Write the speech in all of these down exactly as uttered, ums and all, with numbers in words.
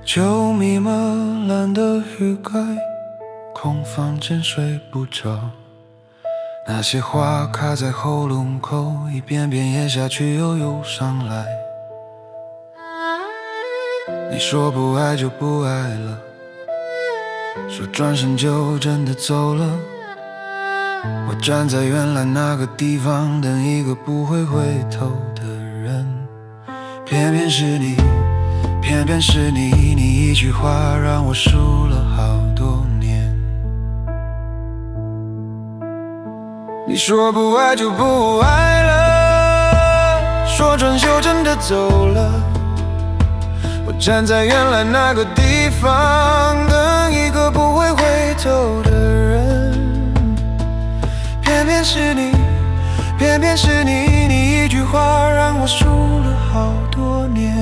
就迷茫蓝的雨盖，空房间睡不着。那些话卡在喉咙口，一遍遍咽下去又涌上来。你说不爱就不爱了，说转身就真的走了。我站在原来那个地方，等一个不会回头的人。偏偏是你，偏偏是你，你一句话让我数了好多年。你说不爱就不爱了，说转就真的走了。我站在原来那个地方，等一个不会回头的人。偏偏是你，偏偏是你，你一句话让我数了好多年。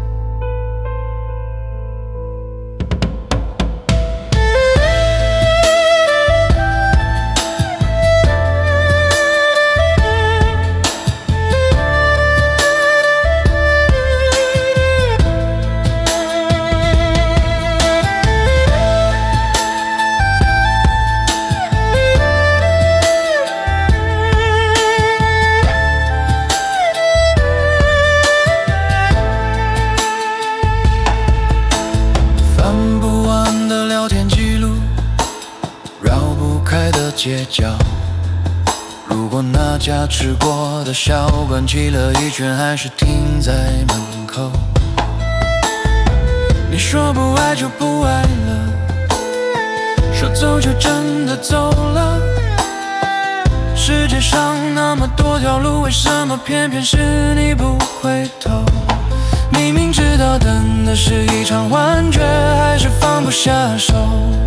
街角，如果那家吃过的小馆骑了一圈，还是停在门口。你说不爱就不爱了，说走就真的走了。世界上那么多条路，为什么偏偏是你不回头？明明知道等的是一场幻觉，还是放不下手。